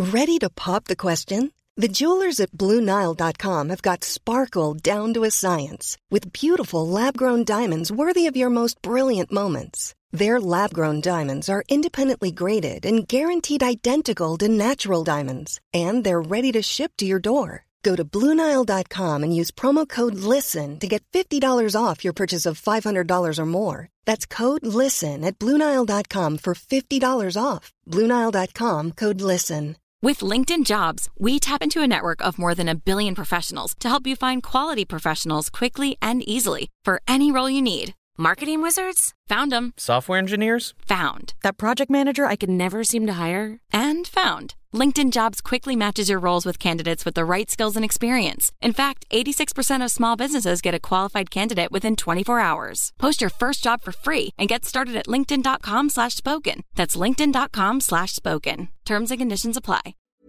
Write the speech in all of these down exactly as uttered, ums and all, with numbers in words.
Ready to pop the question? The jewelers at Blue Nile dot com have got sparkle down to a science with beautiful lab-grown diamonds worthy of your most brilliant moments. Their lab-grown diamonds are independently graded and guaranteed identical to natural diamonds, and they're ready to ship to your door. Go to Blue Nile dot com and use promo code LISTEN to get fifty dollars off your purchase of five hundred dollars or more. That's code LISTEN at Blue Nile dot com for fifty dollars off. Blue Nile dot com, code LISTEN. With LinkedIn Jobs, we tap into a network of more than a billion professionals to help you find quality professionals quickly and easily for any role you need. Marketing wizards? Found them. Software engineers? Found. That project manager I could never seem to hire? And found. LinkedIn Jobs quickly matches your roles with candidates with the right skills and experience. In fact, eighty-six percent of small businesses get a qualified candidate within twenty-four hours. Post your first job for free and get started at linkedin.com slash spoken. That's linkedin.com slash spoken. Terms and conditions apply.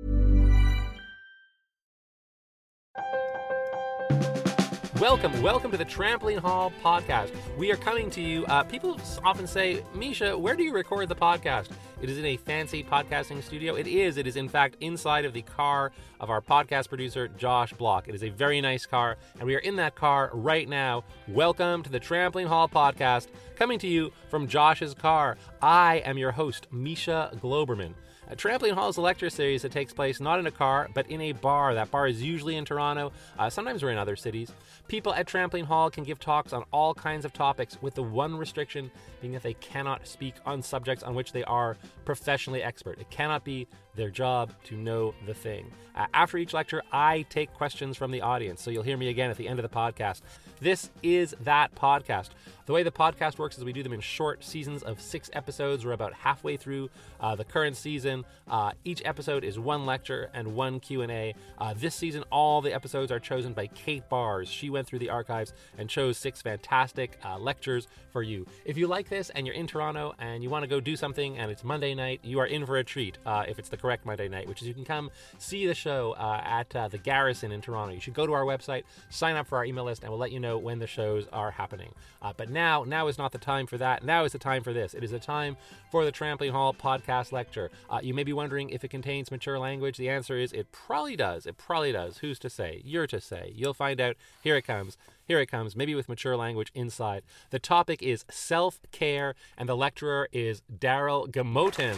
Welcome, welcome to the Trampoline Hall podcast. We are coming to you. Uh, people often say, Misha, where do you record the podcast? It is in a fancy podcasting studio. It is. It is, in fact, inside of the car of our podcast producer, Josh Block. It is a very nice car, and we are in that car right now. Welcome to the Trampoline Hall podcast, coming to you from Josh's car. I am your host, Misha Globerman. A Trampoline Hall is a lecture series that takes place not in a car, but in a bar. That bar is usually in Toronto. Uh, sometimes we're in other cities. People at Trampoline Hall can give talks on all kinds of topics, with the one restriction being that they cannot speak on subjects on which they are professionally expert. It cannot be their job to know the thing. Uh, after each lecture, I take questions from the audience, so you'll hear me again at the end of the podcast. This is that podcast. The way the podcast works is we do them in short seasons of six episodes. We're about halfway through uh, the current season. Uh, each episode is one lecture and one Q and A. Uh, this season, all the episodes are chosen by Kate Bars. She went through the archives and chose six fantastic uh, lectures for you. If you like this and you're in Toronto and you want to go do something and it's Monday night, you are in for a treat uh, if it's the correct Monday night, which is you can come see the show uh, at uh, the Garrison in Toronto. You should go to our website, sign up for our email list, and we'll let you know when the shows are happening. Uh, but now, now is not the time for that. Now is the time for this. It is a time for the Trampoline Hall podcast lecture. Uh, you may be wondering if it contains mature language. The answer is it probably does. It probably does. Who's to say? You're to say. You'll find out. Here it comes. Here it comes, maybe with mature language inside. The topic is self-care, and the lecturer is Daryl Gamotin.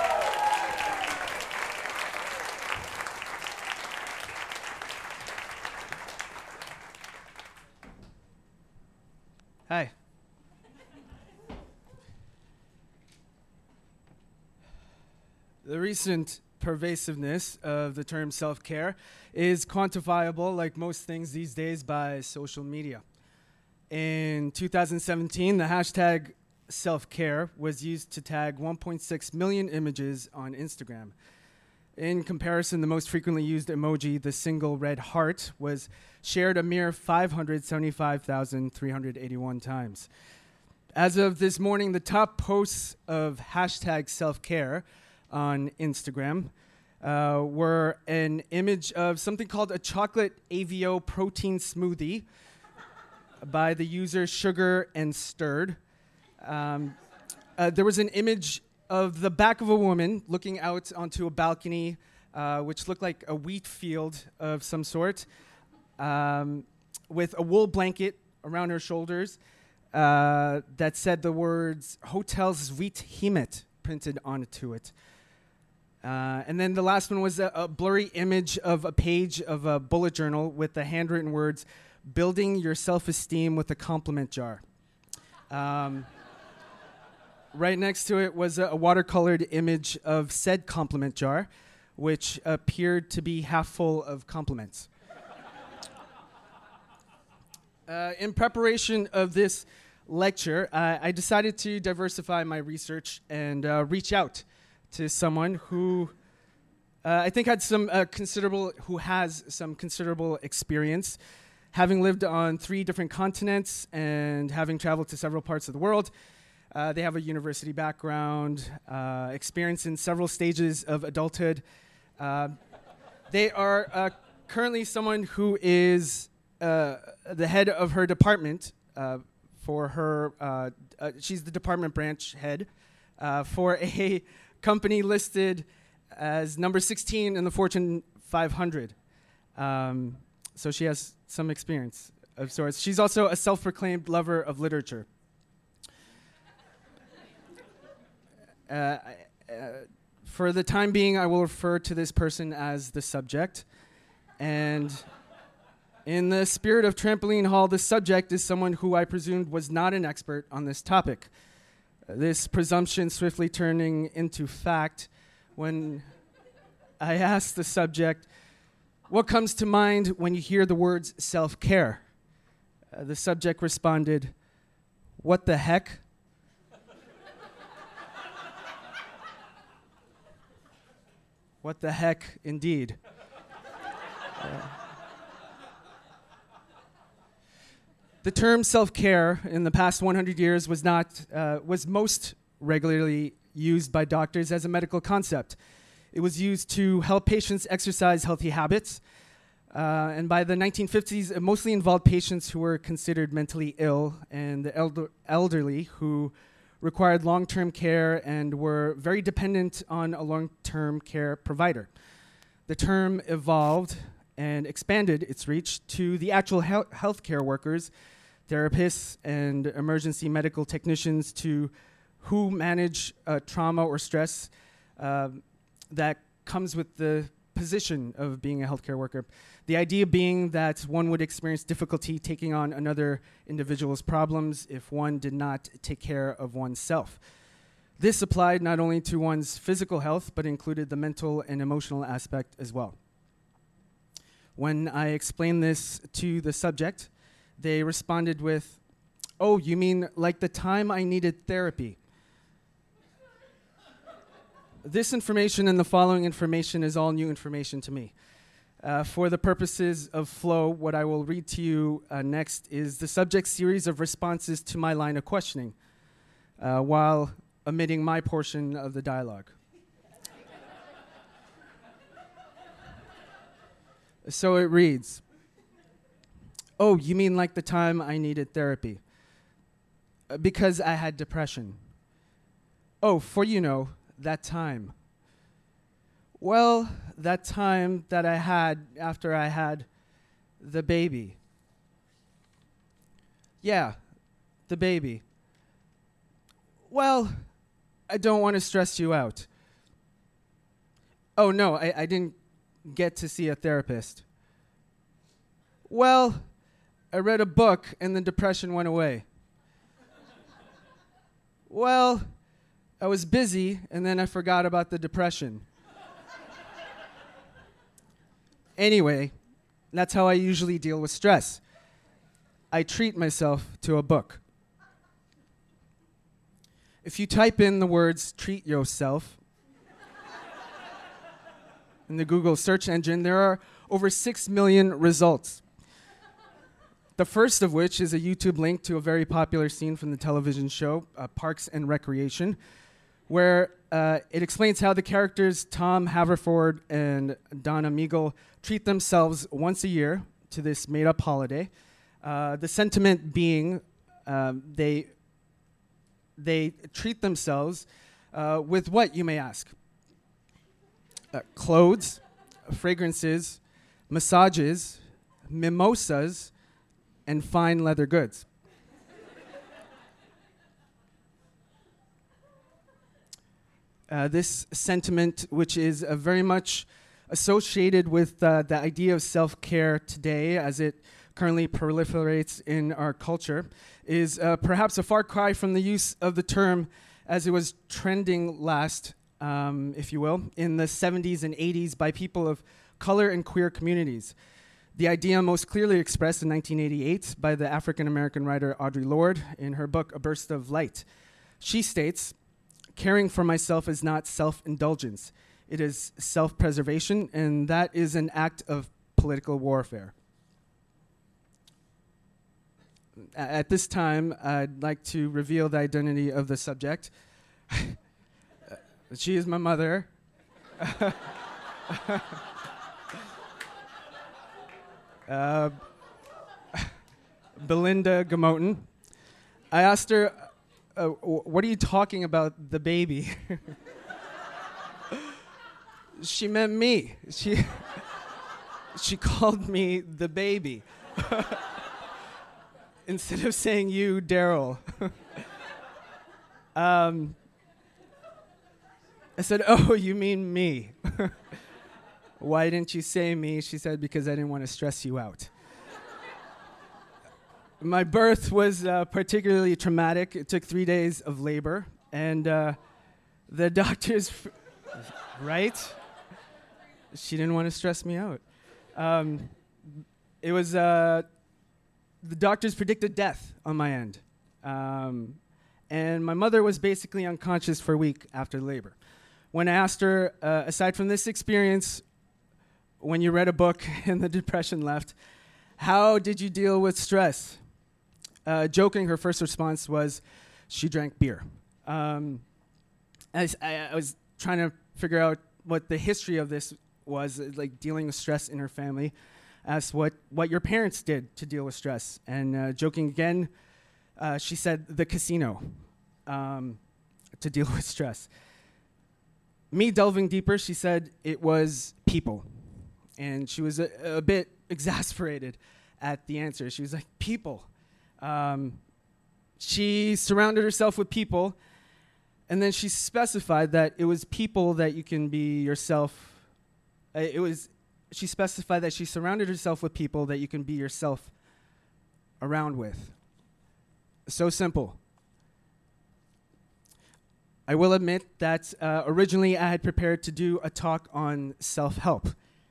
Hi. The recent pervasiveness of the term self-care is quantifiable, like most things these days, by social media. In two thousand seventeen, the hashtag self-care was used to tag one point six million images on Instagram. In comparison, the most frequently used emoji, the single red heart, was shared a mere five hundred seventy-five thousand three hundred eighty-one times. As of this morning, the top posts of hashtag self-care on Instagram uh, were an image of something called a chocolate A V O protein smoothie by the user Sugar and Stirred. Um, uh, there was an image of the back of a woman looking out onto a balcony, uh, which looked like a wheat field of some sort, um, with a wool blanket around her shoulders uh, that said the words Hotel Zweit-Heimat printed onto it. Uh, and then the last one was a, a blurry image of a page of a bullet journal with the handwritten words, building your self-esteem with a compliment jar. Um, right next to it was a, a watercolored image of said compliment jar, which appeared to be half full of compliments. Uh, in preparation of this lecture, uh, I decided to diversify my research and uh, reach out to someone who uh, I think had some uh, considerable, who has some considerable experience, having lived on three different continents and having traveled to several parts of the world. Uh, they have a university background, uh, experience in several stages of adulthood. Uh, they are uh, currently someone who is uh, the head of her department uh, for her, uh, uh, she's the department branch head uh, for a company listed as number sixteen in the Fortune five hundred. Um, so she has some experience of sorts. She's also a self-proclaimed lover of literature. uh, uh, for the time being, I will refer to this person as the subject. And in the spirit of Trampoline Hall, the subject is someone who I presumed was not an expert on this topic. Uh, this presumption swiftly turning into fact when I asked the subject, what comes to mind when you hear the words self-care? Uh, the subject responded, what the heck? What the heck, indeed. Uh, the term self-care in the past one hundred years was not uh, was most regularly used by doctors as a medical concept. It was used to help patients exercise healthy habits, uh, and by the nineteen fifties, it mostly involved patients who were considered mentally ill and the elder- elderly who required long-term care and were very dependent on a long-term care provider. The term evolved and expanded its reach to the actual he- healthcare workers, therapists, and emergency medical technicians to who manage uh, trauma or stress uh, that comes with the position of being a healthcare worker. The idea being that one would experience difficulty taking on another individual's problems if one did not take care of oneself. This applied not only to one's physical health, but included the mental and emotional aspect as well. When I explained this to the subject, they responded with, "Oh, you mean like the time I needed therapy?" This information and the following information is all new information to me. Uh, for the purposes of flow, what I will read to you uh, next is the subject's series of responses to my line of questioning, uh, while omitting my portion of the dialogue. So it reads, "Oh, you mean like the time I needed therapy? Uh, because I had depression. Oh, for you know, that time. Well, that time that I had after I had the baby. Yeah, the baby. Well, I don't want to stress you out. Oh, no, I, I didn't get to see a therapist. Well, I read a book and the depression went away. Well, I was busy and then I forgot about the depression. Anyway, that's how I usually deal with stress. I treat myself to a book. If you type in the words treat yourself in the Google search engine, there are over six million results. The first of which is a YouTube link to a very popular scene from the television show, uh, Parks and Recreation, where uh, it explains how the characters Tom Haverford and Donna Meagle treat themselves once a year to this made-up holiday. Uh, the sentiment being um, they they treat themselves uh, with what, you may ask? Uh, clothes, fragrances, massages, mimosas, and fine leather goods. Uh, this sentiment, which is uh, very much associated with uh, the idea of self-care today as it currently proliferates in our culture, is uh, perhaps a far cry from the use of the term as it was trending last, um, if you will, in the seventies and eighties by people of color and queer communities. The idea most clearly expressed in nineteen eighty-eight by the African-American writer Audre Lorde in her book, A Burst of Light. She states, "Caring for myself is not self-indulgence. It is self-preservation, and that is an act of political warfare." A- at this time, I'd like to reveal the identity of the subject. She is my mother. uh, Belinda Gamoten. I asked her, uh, w- what are you talking about, the baby? she meant me. She she called me the baby. Instead of saying you, Daryl. um, I said, oh, you mean me. Why didn't you say me? She said, because I didn't want to stress you out. My birth was uh, particularly traumatic. It took three days of labor. And uh, the doctors, f- right? She didn't want to stress me out. Um, it was, uh, the doctors predicted death on my end. Um, and my mother was basically unconscious for a week after labor. When I asked her, uh, aside from this experience, when you read a book and the depression left, how did you deal with stress? Uh, joking, her first response was she drank beer. Um, I, I, I was trying to figure out what the history of this was, uh, like dealing with stress in her family. Asked what, what your parents did to deal with stress. And uh, joking again, uh, she said the casino um, to deal with stress. Me delving deeper, she said it was people. And she was a, a bit exasperated at the answer. She was like, people. Um, she surrounded herself with people, and then she specified that it was people that you can be yourself. Uh, it was, she specified that she surrounded herself with people that you can be yourself around with. So simple. I will admit that uh, originally I had prepared to do a talk on self-help.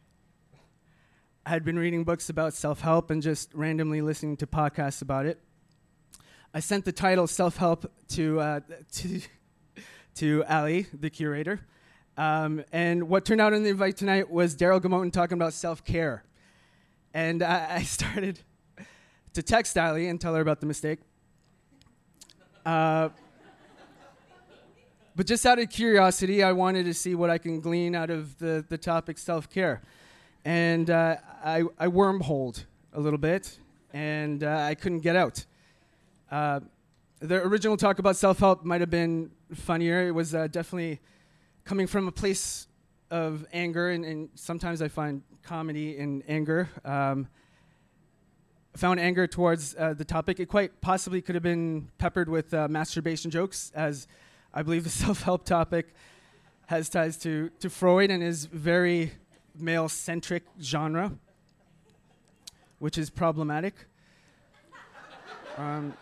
I had been reading books about self-help and just randomly listening to podcasts about it. I sent the title self-help to uh, to, to Ali, the curator. Um, and what turned out in the invite tonight was Daryl Gamotin talking about self-care. And I, I started to text Ali and tell her about the mistake. Uh, But just out of curiosity, I wanted to see what I can glean out of the, the topic self-care. And uh, I, I wormholed a little bit, and uh, I couldn't get out. Uh, the original talk about self-help might have been funnier. It was uh, definitely coming from a place of anger, and, and sometimes I find comedy in anger. Um, found anger towards uh, the topic. It quite possibly could have been peppered with uh, masturbation jokes, as I believe the self-help topic has ties to, to Freud and his very male-centric genre, which is problematic. um,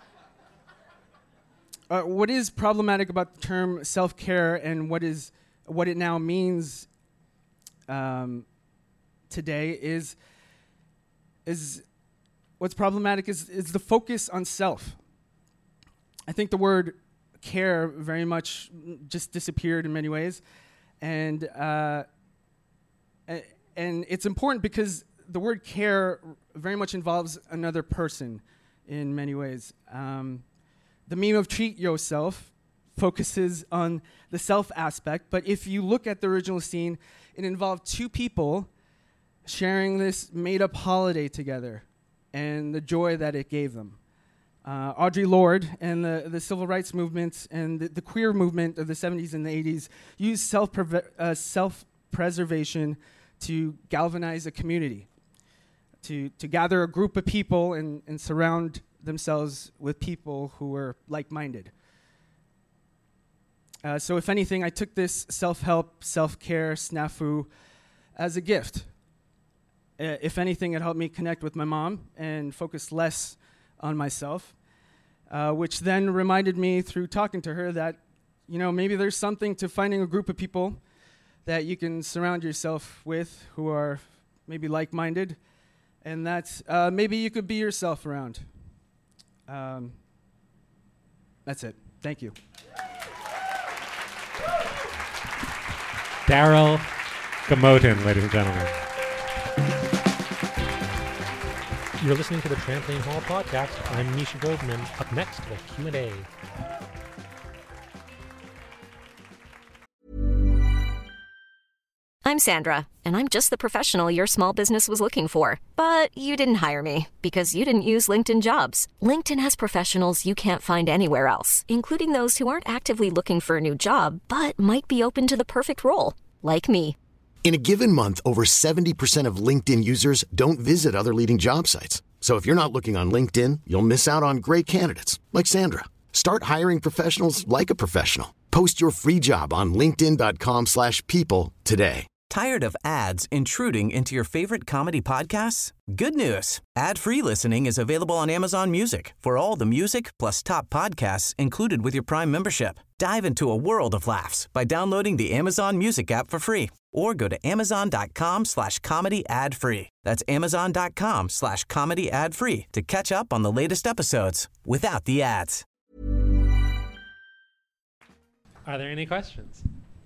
uh, what is problematic about the term self-care and what is what it now means um, today is is what's problematic is is the focus on self. I think the word care very much just disappeared in many ways, and uh, a- and it's important because the word care very much involves another person in many ways. Um, the meme of treat yourself focuses on the self aspect, but if you look at the original scene, it involved two people sharing this made-up holiday together and the joy that it gave them. Uh, Audre Lorde and the, the civil rights movement and the, the queer movement of the seventies and the eighties used self-preve- uh, self-preservation to galvanize a community, to, to gather a group of people and, and surround themselves with people who were like-minded. Uh, so if anything, I took this self-help, self-care snafu as a gift. Uh, if anything, it helped me connect with my mom and focus less on myself, uh, which then reminded me through talking to her that, you know, maybe there's something to finding a group of people that you can surround yourself with who are maybe like-minded, and that uh, maybe you could be yourself around. Um, that's it. Thank you. Daryl Gamotin, ladies and gentlemen. You're listening to the Trampoline Hall podcast. I'm Misha Goldman. Up next, the Q and A. I'm Sandra, and I'm just the professional your small business was looking for. But you didn't hire me because you didn't use LinkedIn Jobs. LinkedIn has professionals you can't find anywhere else, including those who aren't actively looking for a new job, but might be open to the perfect role. like me. In a given month, over seventy percent of LinkedIn users don't visit other leading job sites. So if you're not looking on LinkedIn, you'll miss out on great candidates like Sandra. Start hiring professionals like a professional. Post your free job on linkedin dot com slash people today. Tired of ads intruding into your favorite comedy podcasts? Good news. Ad-free listening is available on Amazon Music for all the music plus top podcasts included with your Prime membership. Dive into a world of laughs by downloading the Amazon Music app for free or go to amazon.com slash comedy ad free. That's amazon.com slash comedy ad free to catch up on the latest episodes without the ads. Are there any questions?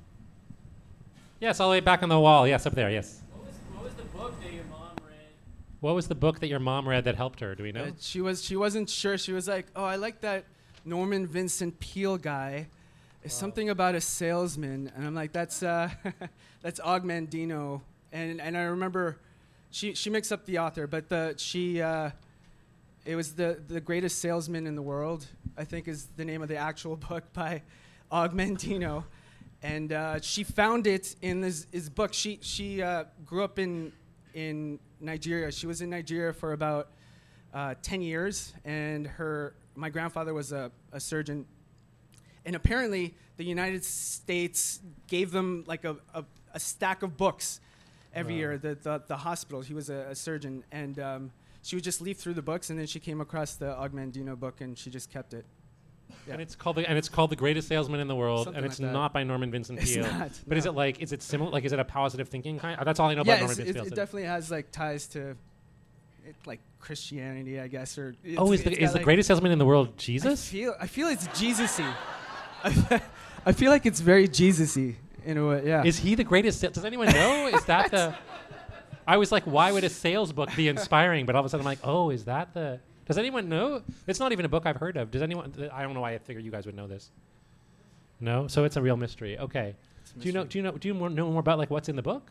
Yes, all the way back on the wall. Yes, up there. Yes. What was, what was the book that your mom read? What was the book that your mom read that helped her? Do we know? Uh, she was she wasn't sure. She was like, "Oh, I like that Norman Vincent Peale guy. It's wow. something about a salesman." And I'm like, "That's uh, that's Og Mandino." And and I remember, she she mixed up the author, but the she uh, it was the the greatest salesman in the world, I think, is the name of the actual book by Og Mandino. And uh, she found it in this, his book. She she uh, grew up in in Nigeria. She was in Nigeria for about uh, ten years, and her my grandfather was a, a surgeon. And apparently, the United States gave them like a, a, a stack of books every wow. year. The, the the hospital. He was a, a surgeon, and um, she would just leaf through the books, and then she came across the Og Mandino book, and she just kept it. Yeah. And it's called the and it's called The Greatest Salesman in the World, Something and it's like not by Norman Vincent It's Peale. not, But no. is it like is it similar? Like is it a positive thinking kind? Uh, that's all I know yeah, about Norman it's, Vincent it, Peale. it definitely has like ties to, it, like Christianity, I guess, or. It's, oh, is the it's is got, the like, Greatest Salesman in the World I Jesus? feel I feel it's Jesus-y. I, I feel like it's very Jesus-y in a way. Yeah. Is he the greatest? Sa- Does anyone know? Is that the? I was like, why would a sales book be inspiring? But all of a sudden, I'm like, oh, is that the? Does anyone know? It's not even a book I've heard of. Does anyone? Th- I don't know why I figured you guys would know this. No, so it's a real mystery. Okay. Do you know? Do you know? Do you more know more about like what's in the book?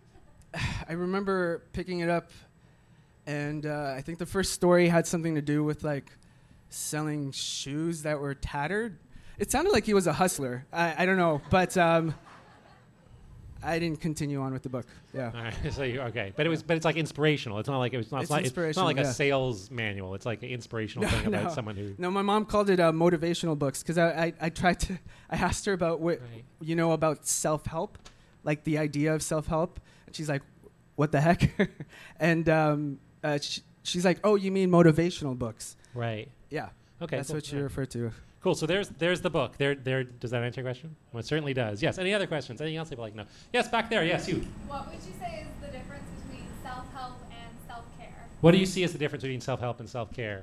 I remember picking it up, and uh, I think the first story had something to do with like selling shoes that were tattered. It sounded like he was a hustler. I, I don't know, but um, I didn't continue on with the book. Yeah. All right. So you, okay, but it was, but it's like inspirational. It's not like it was not. It's, It's not, it's not inspirational, like a yeah. sales manual. It's like an inspirational thing about someone who. No, my mom called it uh, motivational books because I, I I tried to I asked her about what Right. you know about self-help, like the idea of self-help, and she's like, "What the heck?" and um, uh, sh- she's like, "Oh, you mean motivational books?" Right. Yeah. Okay. That's cool. what you Yeah. refer to. Cool. So there's there's the book. There there. Does that answer your question? Well, it certainly does. Yes. Any other questions? Anything else people like to know? Yes. Back there. Yes. You. What would you say is the difference between self-help and self-care? What do you see as the difference between self-help and self-care?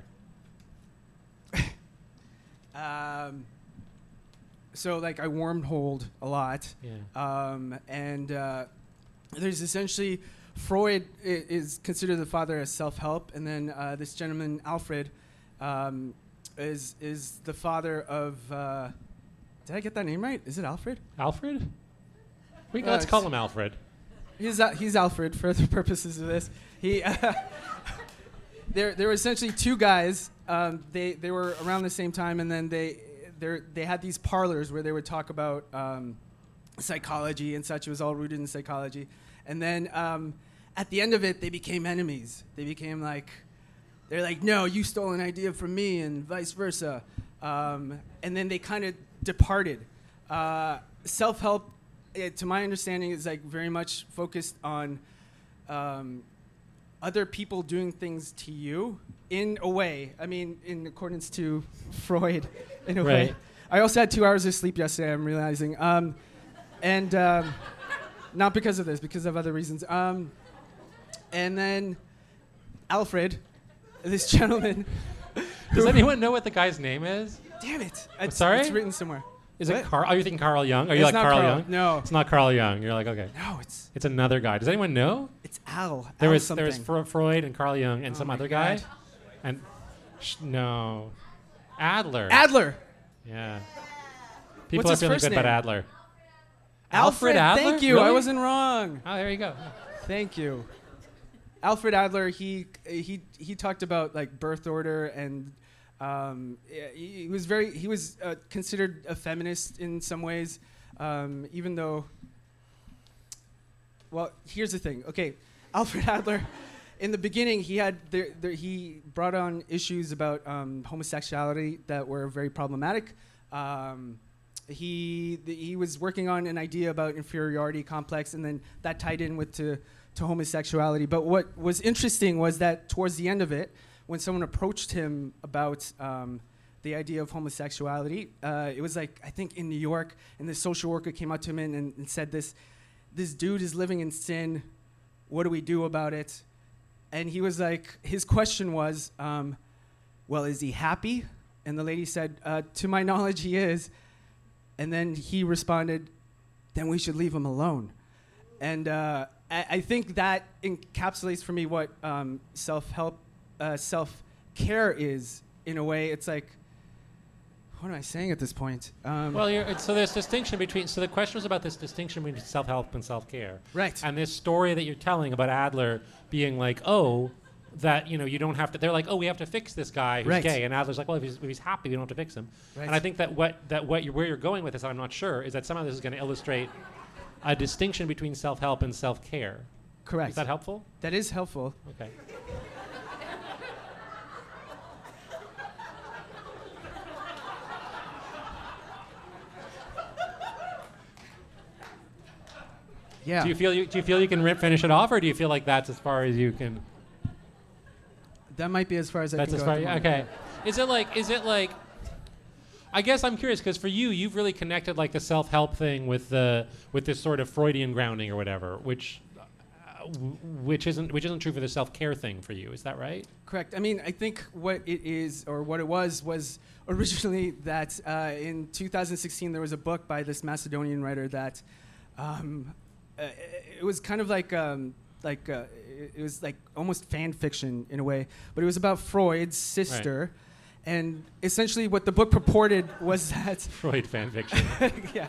Um, so like I wormholed a lot. Yeah. Um, and uh, there's essentially Freud i- is considered the father of self-help, and then uh, this gentleman Alfred um, is is the father of. Uh, did I get that name right? Is it Alfred? Alfred? We Uh, let's call it's- him Alfred. He's uh, he's Alfred for the purposes of this. He uh, there there were essentially two guys. Um, they they were around the same time, and then they they they had these parlors where they would talk about um, psychology and such. It was all rooted in psychology, and then um, at the end of it, they became enemies. They became like they're like, no, you stole an idea from me, and vice versa. Um, and then they kind of departed. Uh, self-help. It, to my understanding, is like very much focused on um, other people doing things to you in a way. I mean, in accordance to Freud, in a Right. way. I also had two hours of sleep yesterday, I'm realizing. Um, and um, not because of this, because of other reasons. Um, and then Alfred, this gentleman. Does anyone know what the guy's name is? Damn it. It's, Sorry? It's written somewhere. Is What? it Carl? Are you thinking Carl Jung? Are you It's like not Carl, Carl. Jung? No. It's not Carl Jung. You're like, okay. No, it's It's another guy. Does anyone know? it's Al. There Al was something. there was Fro- Freud and Carl Jung and Oh some my other God. guy, and sh- no, Adler. Adler. Yeah. People What's are his feeling first good about name? Adler. Alfred Adler? Thank you. I Really? wasn't wrong. Oh, there you go. Thank you. Alfred Adler, he he he talked about like birth order, and um, he, he was very he was uh, considered a feminist in some ways, um, even though well, here's the thing. Okay, Alfred Adler, in the beginning, he had there, there, he brought on issues about um, homosexuality that were very problematic. Um, he th- he was working on an idea about inferiority complex, and then that tied in with to, to homosexuality. But what was interesting was that towards the end of it, when someone approached him about um, the idea of homosexuality, uh, it was like, I think in New York, and the social worker came up to him and, and, and said this, this dude is living in sin, what do we do about it? And he was like, his question was, um, well, is he happy? And the lady said, uh, to my knowledge, he is. And then he responded, then we should leave him alone. And uh, I, I think that encapsulates for me what um, self-help, uh, self-care is, in a way. It's like, what am I saying at this point? Um, well, you're, it's, so there's distinction between, so the question was about this distinction between self-help and self-care. Right. And this story that you're telling about Adler being like, oh, that, you know, you don't have to, they're like, oh, we have to fix this guy who's Right. gay. And Adler's like, well, if he's, if he's happy, we don't have to fix him. Right. And I think that what, that what you're, where you're going with this, I'm not sure, is that somehow this is going to illustrate a distinction between self-help and self-care. Correct. Is that helpful? That is helpful. Okay. Yeah. Do you feel you, do you feel you can rip, finish it off, or do you feel like that's as far as you can? That might be as far as I That's can as go. far. at the moment. Okay. Is it like? Is it like? I guess I'm curious because for you, you've really connected like the self-help thing with the with this sort of Freudian grounding or whatever, which uh, w- which isn't which isn't true for the self-care thing for you. Is that right? Correct. I mean, I think what it is, or what it was, was originally that uh, in two thousand sixteen there was a book by this Macedonian writer that um, uh, it was kind of like um, like uh, it, it was like almost fan fiction in a way, but it was about Freud's sister, and essentially what the book purported was that Freud fan fiction. yeah.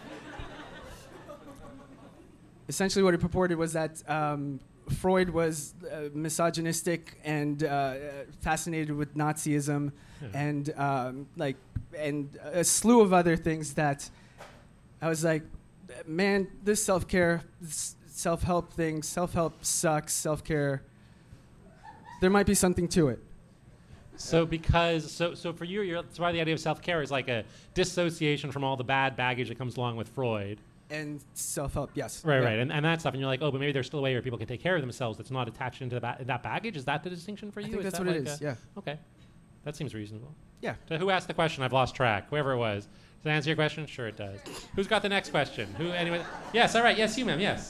Essentially, what it purported was that um, Freud was uh, misogynistic and uh, fascinated with Nazism, Yeah. and um, like, and a slew of other things that I was like, man, this self-care, this self-help thing, self-help sucks. Self-care, there might be something to it. So because so so for you, you're, that's why the idea of self-care is like a dissociation from all the bad baggage that comes along with Freud. And self-help, yes. Right, Yeah. right, and, and that stuff, and you're like, oh, but maybe there's still a way where people can take care of themselves that's not attached into the ba- that baggage. Is that the distinction for you? I think Is that's that what it like is, a- yeah. Okay, that seems reasonable. Yeah. So who asked the question? I've lost track. Whoever it was. Does that answer your question? Sure, it does. Who's got the next question? Who? Anyone? Yes. All right. Yes, you, ma'am. Yes.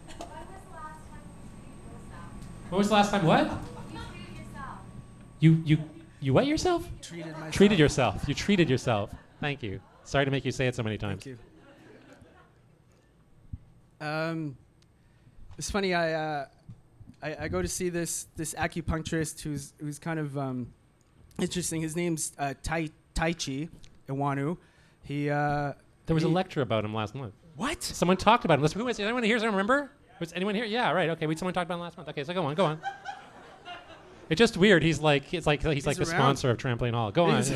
When was the last time you treated yourself? What was the last time? What? You treated yourself. You you you what yourself? Treated myself. Treated yourself. You treated yourself. Thank you. Sorry to make you say it so many times. Thank you. Um, it's funny. I, uh, I I go to see this this acupuncturist who's who's kind of um, interesting. His name's uh, Tai Taichi Iwanu. He uh, There was a he- lecture about him last month. What? Someone talked about him. Listen, who was anyone here? Remember? Was anyone here? Yeah. Right. Okay. We someone talked about him last month. Okay. So go on. Go on. It's just weird. He's like it's like he's, He's like the around. sponsor of Trampoline Hall. Go on. He's- Yeah.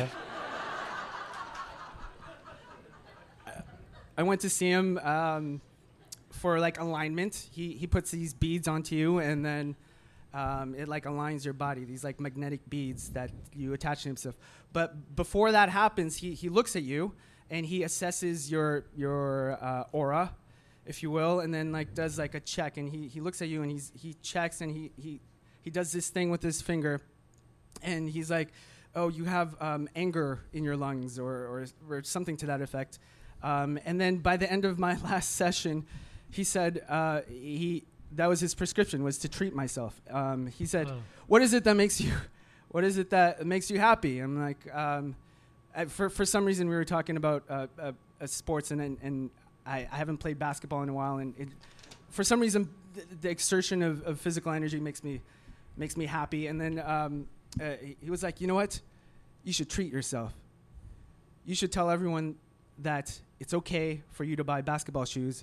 I went to see him um, for like alignment. He he puts these beads onto you, and then um, it like aligns your body. These like magnetic beads that you attach to himself. But before that happens, he he looks at you and he assesses your your uh, aura, if you will, and then like does like a check. And he he looks at you and he's he checks and he he he does this thing with his finger, and he's like, oh, you have um, anger in your lungs, or, or or something to that effect. Um, and then by the end of my last session, he said uh, he that was his prescription, was to treat myself. Um, he said, Oh. "What is it that makes you? What is it that makes you happy?" I'm like, um, I, for for some reason we were talking about uh, uh, uh, sports, and and, and I, I haven't played basketball in a while, and it, for some reason th- the exertion of, of physical energy makes me makes me happy. And then um, uh, he, he was like, "You know what? You should treat yourself. You should tell everyone that it's okay for you to buy basketball shoes,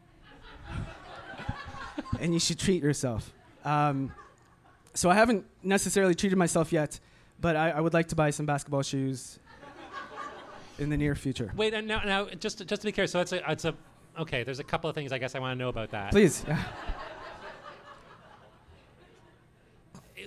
and you should treat yourself." Um, so I haven't necessarily treated myself yet, but I, I would like to buy some basketball shoes in the near future. Wait, and now, now, just to, just to be clear, so it's a, it's a, okay. There's a couple of things I guess I want to know about that. Please. Yeah.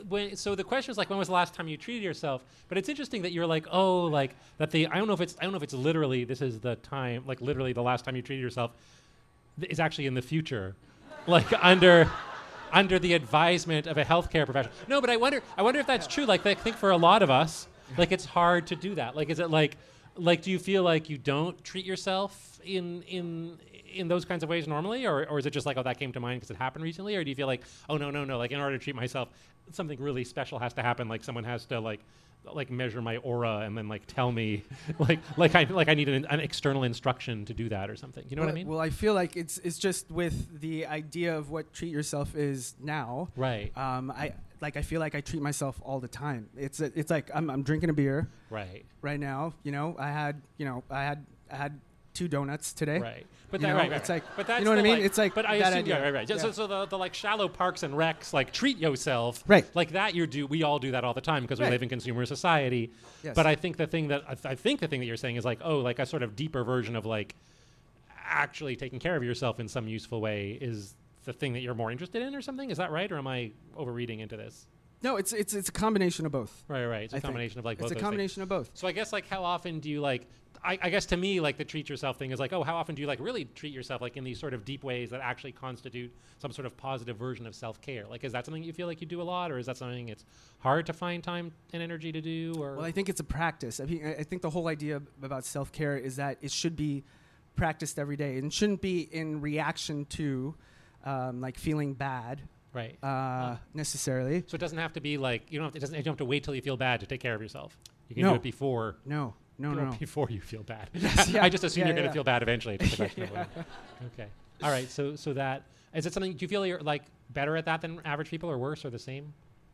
when so the question is like, when was the last time you treated yourself? But it's interesting that you're like, oh, like that the I don't know if it's I don't know if it's literally this is the time, like literally the last time you treated yourself th- is actually in the future, like under under the advisement of a healthcare professional. No, but I wonder I wonder if that's true. Like I think for a lot of us, like it's hard to do that. Like is it like like do you feel like you don't treat yourself in in in those kinds of ways normally, or, or is it just like, oh, that came to mind because it happened recently, or do you feel like, oh no no no like in order to treat myself something really special has to happen, like someone has to like like measure my aura and then like tell me like like I like I need an, an external instruction to do that or something, you know well, what I mean? Well, I feel like it's it's just with the idea of what treat yourself is now, right? um I like I feel like I treat myself all the time. It's a, it's like I'm I'm drinking a beer right right now, you know. I had you know I had I had two donuts today. Right. But you that, know, right, right, it's right. like, but that's you know what I the, mean? like, It's like but I that assume, idea. yeah, right, right. Yeah. So, so the, the like shallow parks and recs, like treat yourself, right? Like that you do. We all do that all the time because right. we live in consumer society. Yes. But I think the thing that I, th- I think the thing that you're saying is like, oh, like a sort of deeper version of like actually taking care of yourself in some useful way is the thing that you're more interested in, or something. Is that right, or am I overreading into this? No, it's it's it's a combination of both. Right, right. It's a I combination think. of like both. It's a those combination things. of both. So I guess like how often do you like? I, I guess to me like the treat yourself thing is like, oh, how often do you like really treat yourself like in these sort of deep ways that actually constitute some sort of positive version of self-care? Like, is that something you feel like you do a lot, or is that something it's hard to find time and energy to do? Or well, I think it's a practice. I mean, I I think the whole idea b- about self-care is that it should be practiced every day, and shouldn't be in reaction to um, like feeling bad. Right. Uh, Uh, necessarily. So it doesn't have to be like you don't. Have to, it doesn't. You don't have to wait till you feel bad to take care of yourself. You can No. do it before. No. No. do No. it no. Before you feel bad. Yes, yeah. I just assume Yeah, you're yeah, going to yeah. feel bad eventually. It's just a question of when. Okay. All right. So so that is it. Something do you feel you're like better at that than average people, or worse, or the same?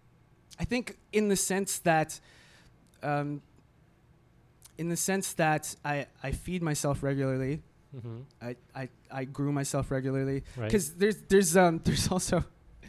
I think in the sense that, um, in the sense that I, I feed myself regularly, Mm-hmm. I, I, I groom myself regularly, Right. because there's there's um there's also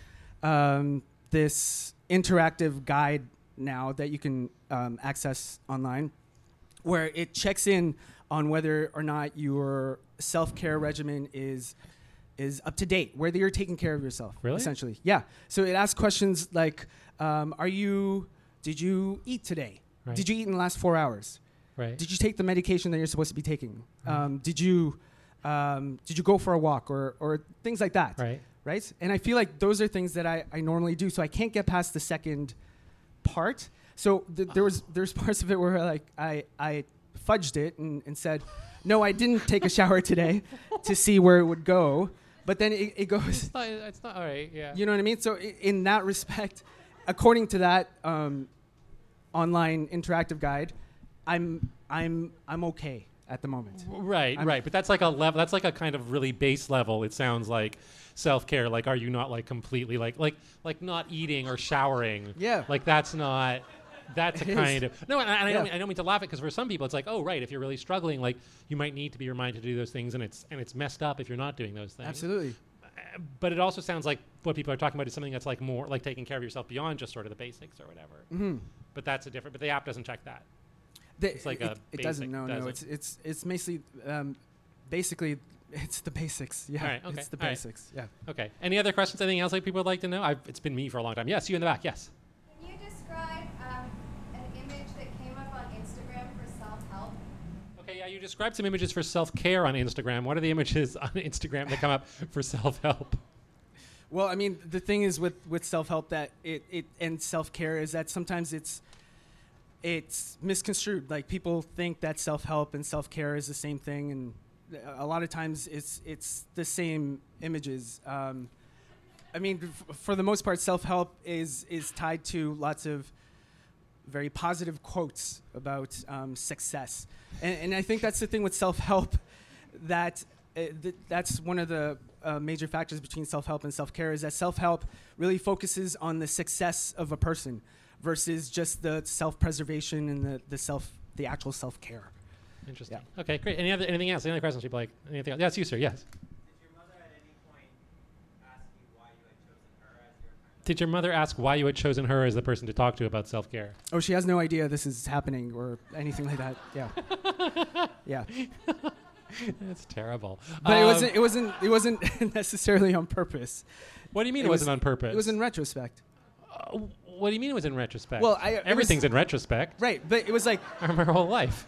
um, this interactive guide now that you can um, access online, where it checks in on whether or not your self-care regimen is is up to date, whether you're taking care of yourself. Really? Essentially, yeah. So it asks questions like, um, "Are you? Did you eat today? Right. Did you eat in the last four hours? Right. Did you take the medication that you're supposed to be taking? Um, did you um, did you go for a walk or or things like that? Right. Right? And I feel like those are things that I, I normally do, so I can't get past the second part. So th- there was there's parts of it where like I I fudged it and, and said, no, I didn't take a shower today to see where it would go. But then it, it goes. It's not, it's not all right. Yeah. You know what I mean? So I- in that respect, according to that um, online interactive guide, I'm I'm I'm okay at the moment. Right, I'm- right. But that's like a level. That's like a kind of really base level. It sounds like self-care. Like, are you not like completely like like like not eating or showering? Yeah. Like that's not. That's a It kind is. of no. And I, and I don't. Yeah. Mean, I don't mean to laugh at because for some people it's like, oh, right. If you're really struggling, like you might need to be reminded to do those things, and it's and it's messed up if you're not doing those things. Absolutely. Uh, But it also sounds like what people are talking about is something that's like more like taking care of yourself beyond just sort of the basics or whatever. Mm-hmm. But that's a different. But the app doesn't check that. The, It's like it, a it doesn't. basic, No, does no. it? It's it's it's basically um, basically it's the basics. Yeah. All right, okay, It's the all right. basics. Yeah. Okay. Any other questions? Anything else like people would like to know? I've, it's been me for a long time. Yes, you in the back. Yes. Can you describe um, an image that came up on Instagram for self-help? Okay. Yeah, you described some images for self-care on Instagram. What are the images on Instagram that come up for self-help? Well, I mean, the thing is with, with self-help that it, it and self-care is that sometimes it's it's misconstrued. Like people think that self-help and self-care is the same thing, and a lot of times it's it's the same images. Um, I mean, f- for the most part, self-help is is tied to lots of very positive quotes about um, success, and, and I think that's the thing with self-help, that uh, th- that's one of the uh, major factors between self-help and self-care, is that self-help really focuses on the success of a person versus just the self-preservation and the, the self the actual self-care. Interesting. Okay, great. Any other anything else? Any other questions people like? Anything else? Yes, you, sir. Yes. Did your mother ask why you had chosen her as the person to talk to about self-care? Oh, she has no idea this is happening or anything like that. Yeah. Yeah. That's terrible. But it Um, wasn't. It wasn't. It wasn't necessarily on purpose. What do you mean it, it wasn't was- on purpose? It was in retrospect. Uh, what do you mean it was in retrospect? Well, I- it everything's was- in retrospect. Right, but it was like I remember her whole life.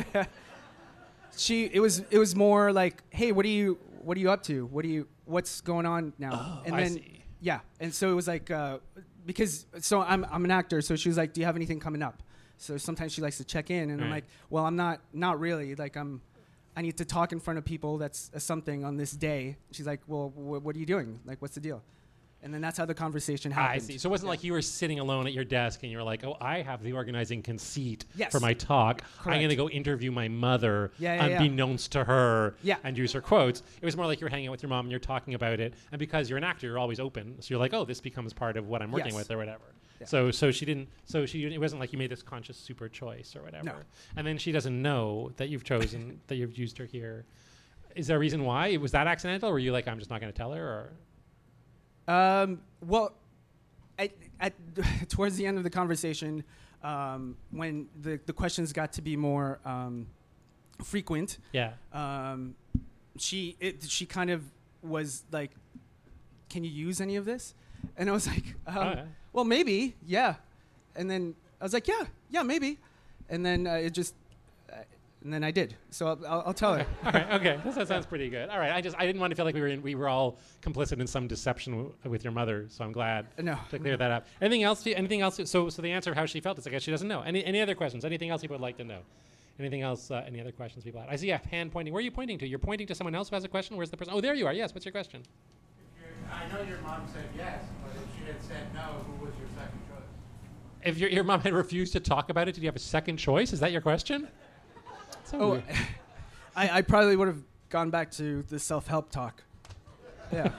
she. It was. It was more like, hey, what are you? What are you up to? What do you? What's going on now? Oh, and I then, see. yeah, and so it was like, uh, because so I'm I'm an actor, so she was like, do you have anything coming up? So sometimes she likes to check in, and I'm Right. like, well, I'm not not really. Like I'm, I need to talk in front of people. That's uh, something on this day. She's like, well, wh- what are you doing? Like, what's the deal? And then that's how the conversation happened. I see. So it wasn't like you were sitting alone at your desk and you were like, oh, I have the organizing conceit Yes. for my talk. I'm Correct. going to go interview my mother, Yeah, yeah, yeah. unbeknownst to her, Yeah. and use her quotes. It was more like you're hanging out with your mom and you're talking about it. And because you're an actor, you're always open. So you're like, oh, this becomes part of what I'm working Yes. with or whatever. Yeah. So so she didn't, so she it wasn't like you made this conscious super choice or whatever. No. And then she doesn't know that you've chosen, that you've used her here. Is there a reason why? Was that accidental? Or were you like, I'm just not going to tell her? Or? Um, well, at, at towards the end of the conversation, um, when the, the questions got to be more um, frequent, Yeah. um, she it, she kind of was like, "Can you use any of this?" And I was like, um, Oh, yeah. "Well, maybe, yeah." And then I was like, "Yeah, yeah, maybe." And then uh, it just, uh, and then I did. So I'll, I'll, I'll tell her. All right. Okay. That sounds pretty good. All right. I just I didn't want to feel like we were in, we were all complicit in some deception w- with your mother. So I'm glad No. to clear that up. Anything else? Anything else? So so the answer of how she felt is I guess she doesn't know. Any any other questions? Anything else people would like to know? Anything else? Uh, any other questions people had? I see a hand pointing. Where are you pointing to? You're pointing to someone else who has a question. Where's the person? Oh, there you are. Yes. What's your question? I know your mom said yes, but if she had said no, who was your second choice? If your your mom had refused to talk about it, did you have a second choice? Is that your question? So Oh, weird. I, I probably would have gone back to the self-help talk. Yeah.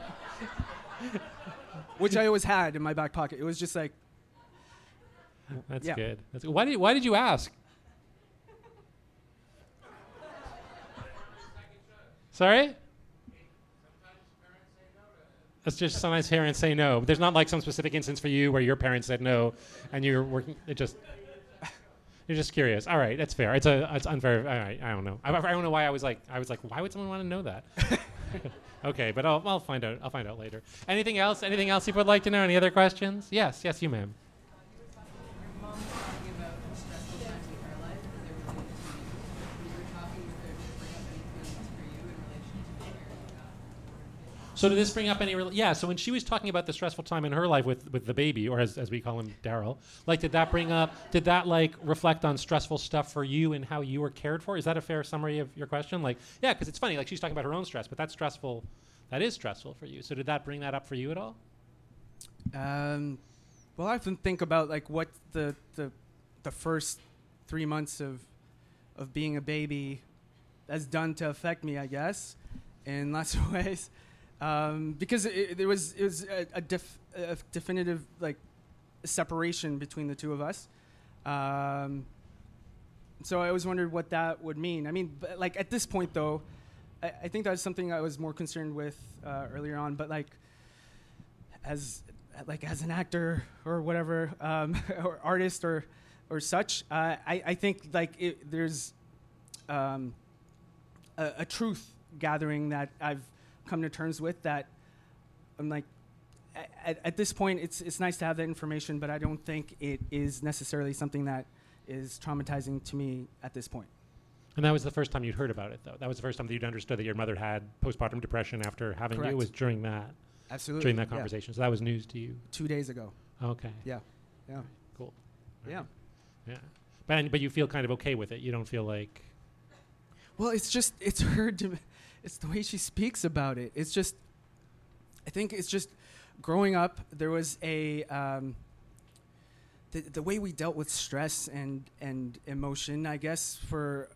Which I always had in my back pocket. It was just like, That's yeah. good. That's good. Why did why did you ask? Sorry? It's just sometimes parents say no. But there's not like some specific instance for you where your parents said no, and you're working. It just you're just curious. All right, that's fair. It's a it's unfair. All right, I don't know. I, I don't know why I was like I was like why would someone want to know that? Okay, but I'll I'll find out. I'll find out later. Anything else? Anything else people would like to know? Any other questions? Yes, yes, you, ma'am. So did this bring up any? Re- yeah. So when she was talking about the stressful time in her life with, with the baby, or as, as we call him, Daryl, like did that bring up? Did that like reflect on stressful stuff for you and how you were cared for? Is that a fair summary of your question? Like, yeah, because it's funny. Like she's talking about her own stress, but that's stressful. That is stressful for you. So did that bring that up for you at all? um, well, I often think about like what the the the first three months of of being a baby has done to affect me, I guess, in lots of ways. Um, because it, it, there was it was a, a, def, a definitive like separation between the two of us. Um, so I always wondered what that would mean. I mean, but like at this point though, I, I think that was something I was more concerned with uh, earlier on. But like as like as an actor or whatever, um, or artist or or such, uh, I I think like it, there's um, a, a truth gathering that I've come to terms with, that I'm like, at, at this point, it's it's nice to have that information, but I don't think it is necessarily something that is traumatizing to me at this point. And that was the first time you'd heard about it, though. That was the first time that you'd understood that your mother had postpartum depression after having Correct. you. It was during that, Absolutely. during that yeah. conversation. So that was news to you. Two days ago. Okay. Yeah. Yeah. Cool. Yeah. Yeah. But but you feel kind of okay with it. You don't feel like. Well, it's just, it's her, dim- it's the way she speaks about it. It's just, I think it's just growing up, there was a, um, the, the way we dealt with stress and, and emotion, I guess, for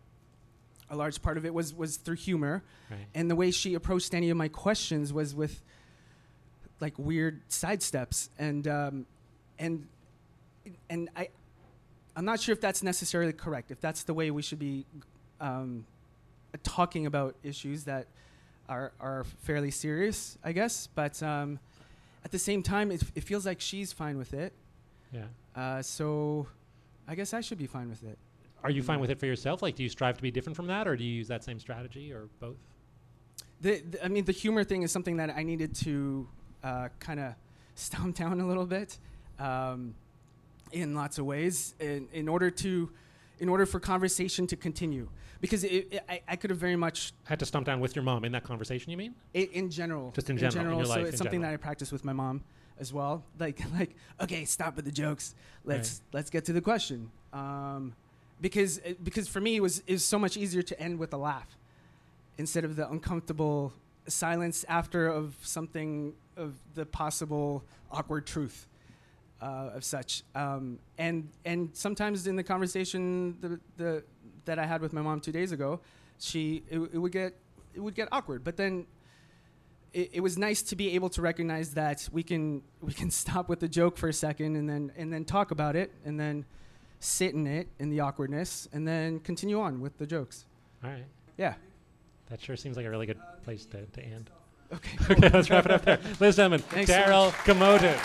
a large part of it was, was through humor. Right. And the way she approached any of my questions was with like weird sidesteps. And, um, and, and I, I'm not sure if that's necessarily correct, if that's the way we should be um, talking about issues that are are fairly serious, I guess. But um, at the same time, it, it feels like she's fine with it. Yeah. Uh, so I guess I should be fine with it. Are you fine with it for yourself? Like, do you strive to be different from that, or do you use that same strategy, or both? The, the I mean, the humor thing is something that I needed to uh, kind of stomp down a little bit. um, in lots of ways in, in order to, in order for conversation to continue. Because it, it, I, I could have very much had to stump down with your mom in that conversation. You mean? I, in general, just in general, in your so life, it's in something general. that I practice with my mom as well. Like, like, okay, stop with the jokes. Let's Right. let's get to the question. Um, because it, because for me it was it was so much easier to end with a laugh instead of the uncomfortable silence after of something of the possible awkward truth uh, of such. Um, and and sometimes in the conversation the the that I had with my mom two days ago, she it, it would get it would get awkward. But then it, it was nice to be able to recognize that we can we can stop with the joke for a second and then and then talk about it and then sit in it in the awkwardness and then continue on with the jokes. All right. Yeah. That sure seems like a really good place to, to end. Okay. Okay, let's wrap it up there. Ladies and gentlemen, Thanks so Daryl much. Komodu.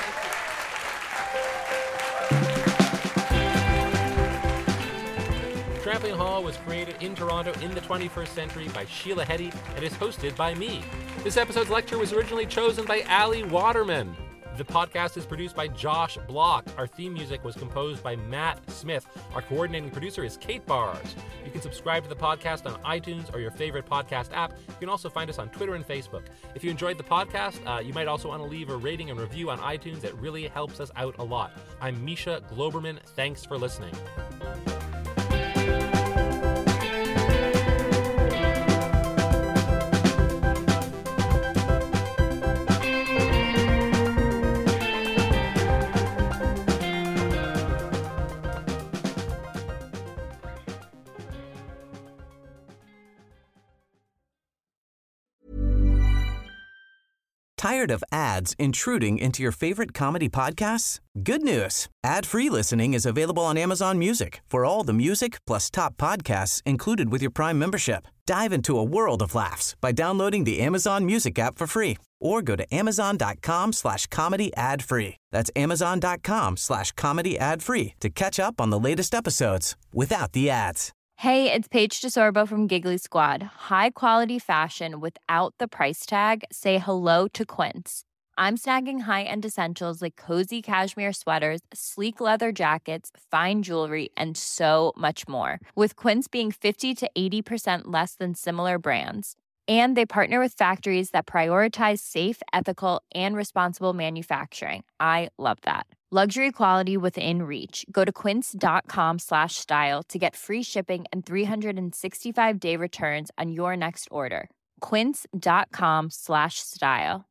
Trampoline Hall was created in Toronto in the twenty-first century by Sheila Hetty and is hosted by me. This episode's lecture was originally chosen by Ali Waterman. The podcast is produced by Josh Block. Our theme music was composed by Matt Smith. Our coordinating producer is Kate Bars. You can subscribe to the podcast on iTunes or your favorite podcast app. You can also find us on Twitter and Facebook. If you enjoyed the podcast, uh, you might also want to leave a rating and review on iTunes. It really helps us out a lot. I'm Misha Globerman. Thanks for listening. Tired of ads intruding into your favorite comedy podcasts? Good news. Ad-free listening is available on Amazon Music for all the music plus top podcasts included with your Prime membership. Dive into a world of laughs by downloading the Amazon Music app for free or go to amazon.com slash comedy ad free. That's amazon.com slash comedy ad free to catch up on the latest episodes without the ads. Hey, it's Paige DeSorbo from Giggly Squad. High quality fashion without the price tag. Say hello to Quince. I'm snagging high-end essentials like cozy cashmere sweaters, sleek leather jackets, fine jewelry, and so much more. With Quince being fifty to eighty percent less than similar brands. And they partner with factories that prioritize safe, ethical, and responsible manufacturing. I love that. Luxury quality within reach. Go to quince.com slash style to get free shipping and three sixty-five day returns on your next order. Quince.com slash style.